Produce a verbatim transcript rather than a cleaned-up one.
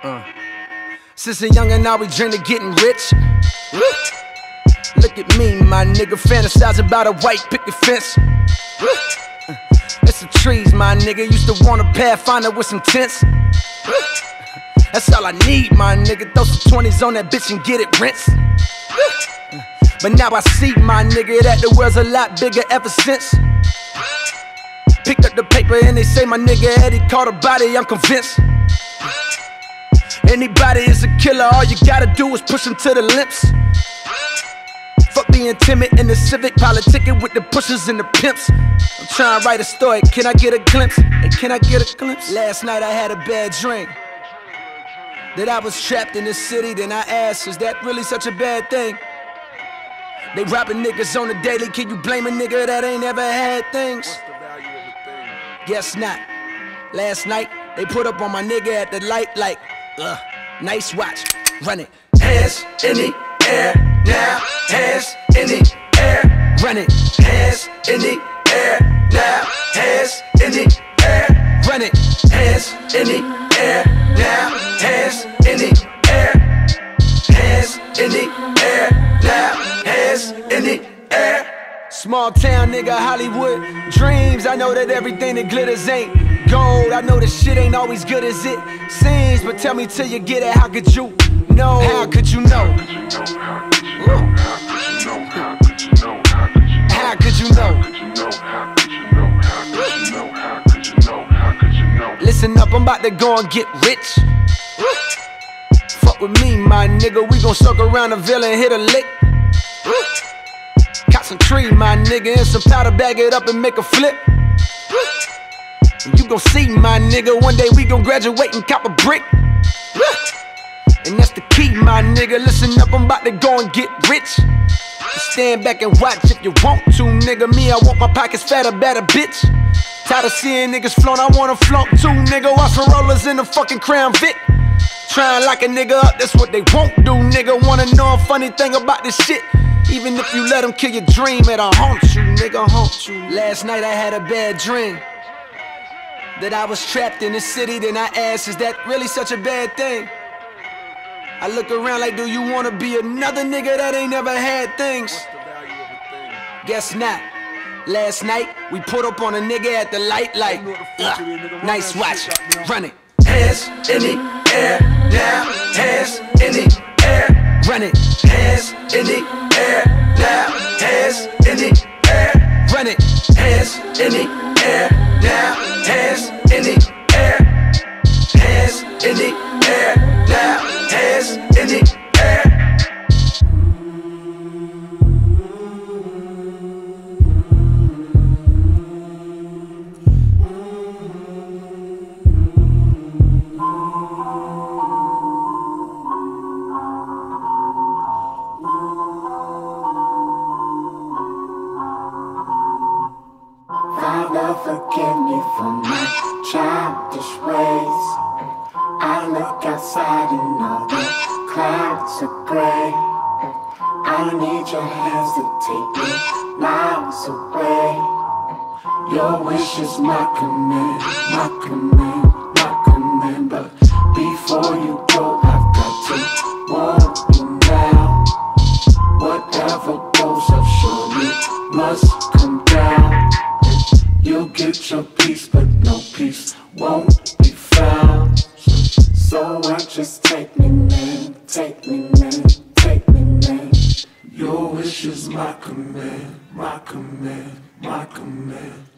Uh. Since a youngin', now we dream of getting rich. Woo. Look at me, my nigga, fantasize about a white picket fence. Woo. Uh. It's some trees, my nigga, used to want a Pathfinder with some tents. Woo. That's all I need, my nigga, throw some twenties on that bitch and get it rinsed. Woo. Uh. But now I see, my nigga, that the world's a lot bigger ever since. Picked up the paper and they say my nigga Eddie caught a body, I'm convinced. Anybody is a killer, all you gotta do is push them to the lips. Fuck being timid in the civic, politicking with the pushers and the pimps. I'm trying to write a story, can I get a glimpse? Hey, can I get a glimpse? Last night I had a bad dream that I was trapped in the city, then I asked, is that really such a bad thing? They robbing niggas on the daily, can you blame a nigga that ain't ever had things? Guess not. Last night, they put up on my nigga at the light like, ugh, nice watch, run it. Hands in the air now, hands in the air, run it. Hands in the air now, hands in the air, run it. Hands in the air now, hands in the air, hands in the air now, hands in the air. Small town nigga, Hollywood dreams. I know that everything that glitters ain't gold. I know this shit ain't always good as it seems, but tell me till you get it, how could you know? How could you know? How could you know? Listen up, I'm about to go and get rich. Fuck with me, my nigga, we gon' circle around the villa and hit a lick. Got some tree, my nigga, and some powder, bag it up and make a flip. And you gon' see, my nigga, one day we gon' graduate and cop a brick. And that's the key, my nigga, listen up, I'm about to go and get rich. Just stand back and watch if you want to, nigga. Me, I want my pockets fatter, better, bitch. Tired of seeing niggas flaunt, I wanna flaunt too, nigga. Watch for rollers in the fucking Crown Vic. Tryin' like a nigga up, that's what they won't do, nigga. Wanna know a funny thing about this shit? Even if you let them kill your dream, it'll haunt you, nigga, haunt you. Last night I had a bad dream that I was trapped in the city, then I asked, is that really such a bad thing? I look around like, do you wanna be another nigga that ain't never had things? Guess not. Last night, we put up on a nigga at the light like, ugh, nice watch, run it. Hands in the air now, hands in the air, run it. Hands in the air now, hands in the air, run it. Hands in the air now, hands in the air, hands in the air now, hands in the air. Father, forgive me for my childish ways. I look outside and all the clouds are gray. I need your hands to take me miles away. Your wish is my command, my command, my command. But before you go, I've got to warn you now. Whatever goes up surely must come down. You'll get your peace, but no peace won't be found. So I just take me, man, take me, man, take me, man. Your wish is my command, my command, my command.